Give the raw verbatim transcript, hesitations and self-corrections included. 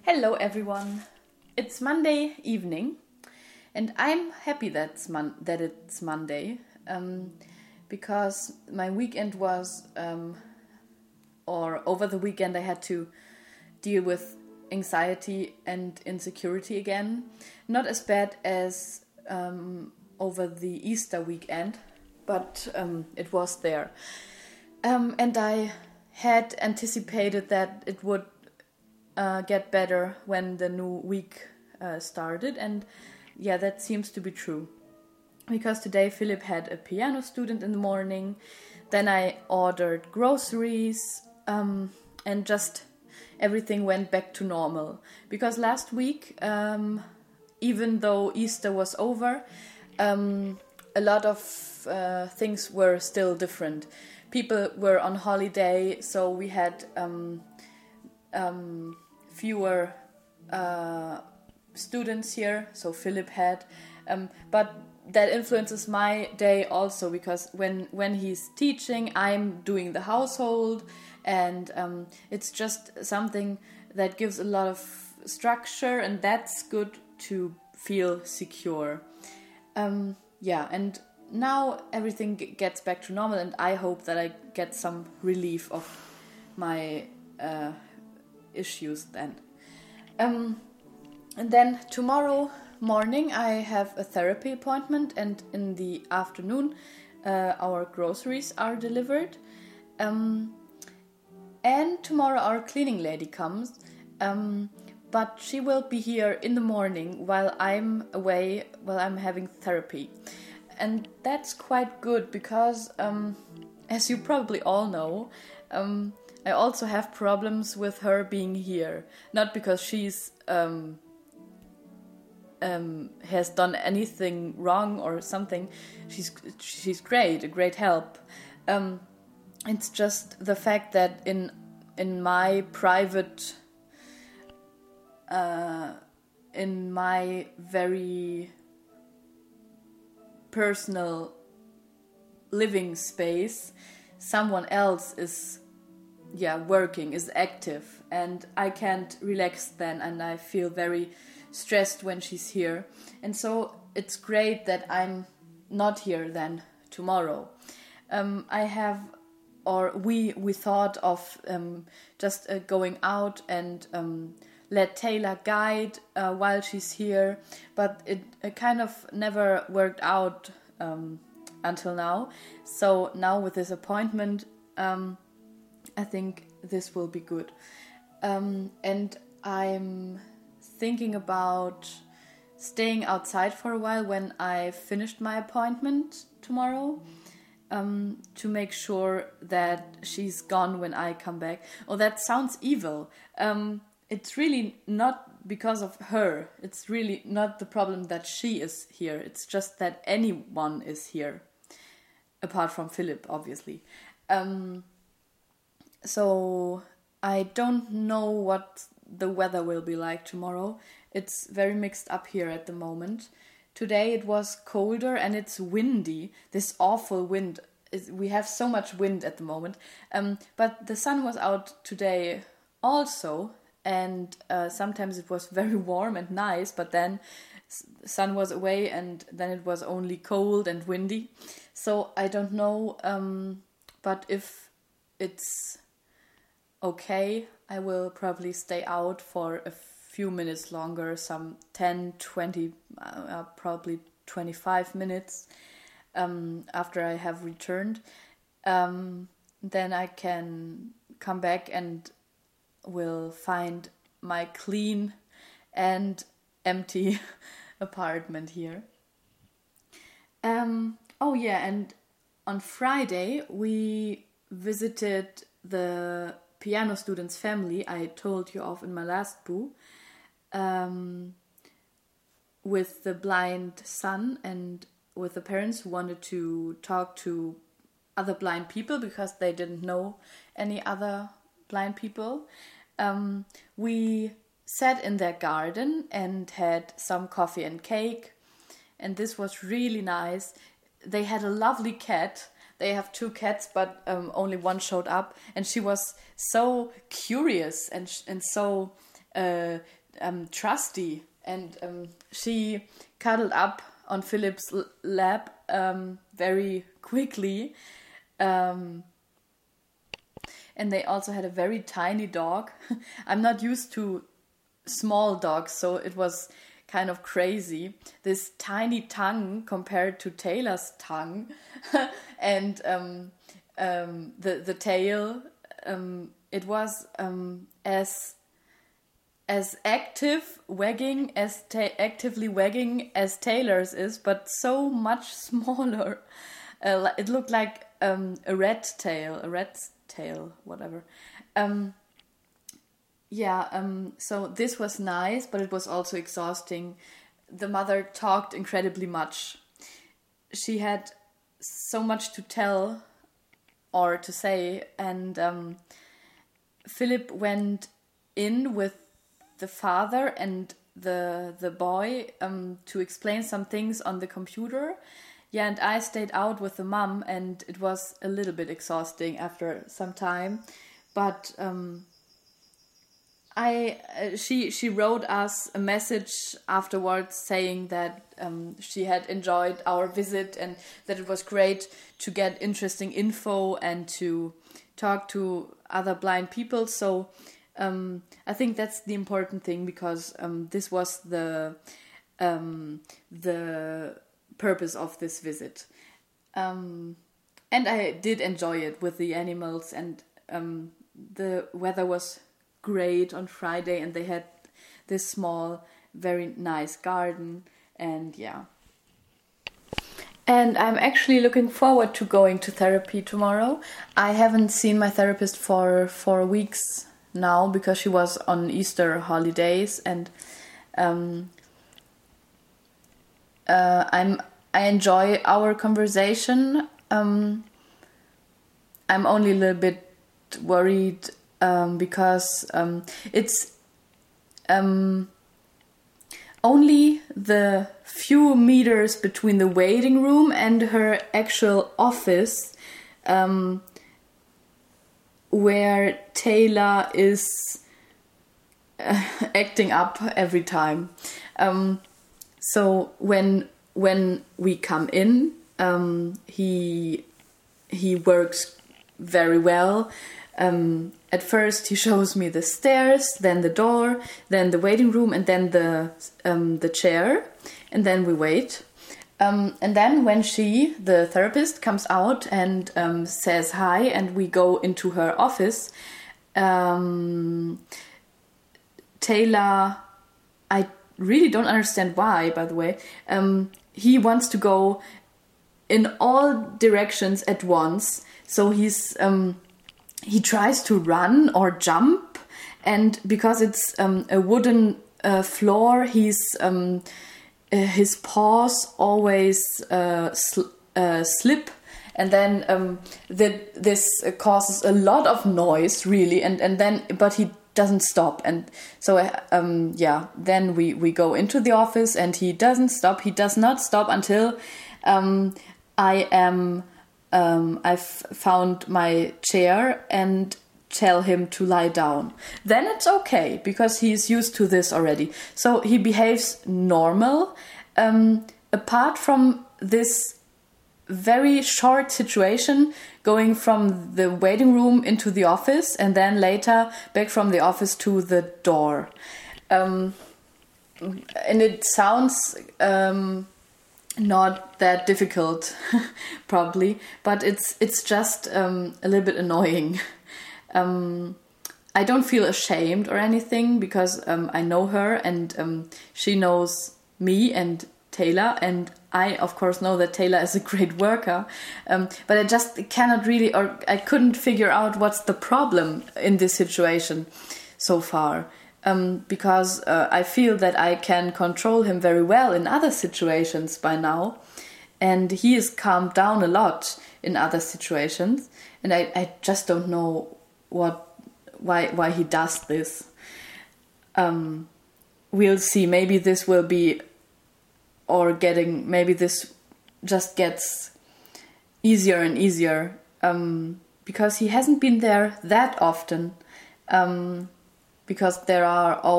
Hello everyone. It's Monday evening and I'm happy that's mon- that it's Monday um, because my weekend was, um, or over the weekend I had to deal with anxiety and insecurity again. Not as bad as um, over the Easter weekend, but um, it was there. Um, and I had anticipated that it would uh, get better when the new week uh, started, and yeah, that seems to be true. Because today Philip had a piano student in the morning, then I ordered groceries, um, and just everything went back to normal. Because last week, um, even though Easter was over, um, a lot of uh, things were still different. People were on holiday, so we had um, um, fewer uh, students here, so Philip had. Um, but that influences my day also, because when, when he's teaching, I'm doing the household, and um, it's just something that gives a lot of structure, and that's good to feel secure. Um, yeah, and now everything g- gets back to normal, and I hope that I get some relief of my uh, issues then. Um, and then tomorrow morning I have a therapy appointment, and in the afternoon uh, our groceries are delivered. Um, and tomorrow our cleaning lady comes, um, but she will be here in the morning while I'm away, while I'm having therapy. And that's quite good because, um, as you probably all know, um, I also have problems with her being here. Not because she's um, um, has done anything wrong or something. She's she's great, a great help. Um, it's just the fact that in in my private, uh, in my very personal living space, someone else is yeah working, is active, and I can't relax then, and I feel very stressed when she's here. And so it's great that I'm not here then tomorrow. um, I have or we we thought of um, just uh, going out and um, let Taylor guide uh, while she's here, but it, it kind of never worked out um, until now. So now with this appointment, um, I think this will be good. Um, and I'm thinking about staying outside for a while when I finished my appointment tomorrow, um, to make sure that she's gone when I come back. Oh, that sounds evil. Um, it's really not because of her. It's really not the problem that she is here. It's just that anyone is here, apart from Philip, obviously. Um, so I don't know what the weather will be like tomorrow. It's very mixed up here at the moment. Today it was colder and it's windy. This awful wind. We have so much wind at the moment. Um, but the sun was out today also, and uh, sometimes it was very warm and nice, but then the sun was away and then it was only cold and windy. So I don't know, um, but if it's okay, I will probably stay out for a few minutes longer, some ten, twenty, uh, probably twenty-five minutes um, after I have returned. Um, then I can come back and will find my clean and empty apartment here. Um, oh yeah, and on Friday we visited the piano student's family I told you of in my last boo, um, with the blind son and with the parents who wanted to talk to other blind people because they didn't know any other blind people. Um, we sat in their garden and had some coffee and cake, and this was really nice. They had a lovely cat. They have two cats, but um, only one showed up, and she was so curious and sh- and so uh, um, trusty, and um, she cuddled up on Philip's l- lap um, very quickly. Um, and they also had a very tiny dog. I'm not used to small dogs, so it was kind of crazy. This tiny tongue compared to Taylor's tongue, and um, um, the the tail. Um, it was um, as as active wagging as ta- actively wagging as Taylor's is, but so much smaller. Uh, it looked like um, a rat tail, a rat's tail, whatever. Um, yeah, um, so this was nice, but it was also exhausting. The mother talked incredibly much. She had so much to tell or to say, and um, Philip went in with the father and the the boy um, to explain some things on the computer. Yeah, and I stayed out with the mom, and it was a little bit exhausting after some time. But um, I uh, she she wrote us a message afterwards saying that um, she had enjoyed our visit and that it was great to get interesting info and to talk to other blind people. So um, I think that's the important thing, because um, this was the um, the purpose of this visit. Um, and I did enjoy it with the animals, and um, the weather was great on Friday, and they had this small, very nice garden, and yeah. And I'm actually looking forward to going to therapy tomorrow. I haven't seen my therapist for four weeks now because she was on Easter holidays, and um, uh, I'm I enjoy our conversation. Um, I'm only a little bit worried um, because um, it's um, only the few meters between the waiting room and her actual office um, where Taylor is uh, acting up every time. Um, so when when we come in, um, he he works very well. Um, at first he shows me the stairs, then the door, then the waiting room, and then the um, the chair, and then we wait. Um, and then when she, the therapist, comes out and um, says hi, and we go into her office, um, Taylor, I really don't understand why, by the way, um, he wants to go in all directions at once. So he's um, he tries to run or jump, and because it's um, a wooden uh, floor, he's um, uh, his paws always uh, sl- uh, slip, and then um, that this causes a lot of noise, really, and and then but he doesn't stop, and so um, yeah, then we we go into the office, and he doesn't stop. He does not stop until um, I am. Um, I've found my chair and tell him to lie down. Then it's okay, because he's used to this already. So he behaves normal. Um, apart from this very short situation, going from the waiting room into the office, and then later back from the office to the door. Um, and it sounds... Um, not that difficult probably, but it's it's just um, a little bit annoying. um, I don't feel ashamed or anything, because um, I know her, and um, she knows me and Taylor, and I of course know that Taylor is a great worker, um, but I just cannot really, or I couldn't figure out what's the problem in this situation so far. Um, because uh, I feel that I can control him very well in other situations by now, and he is calmed down a lot in other situations, and I, I just don't know what why why he does this. Um, we'll see. Maybe this will be, or getting maybe this just gets easier and easier, um, because he hasn't been there that often. Um, because there are all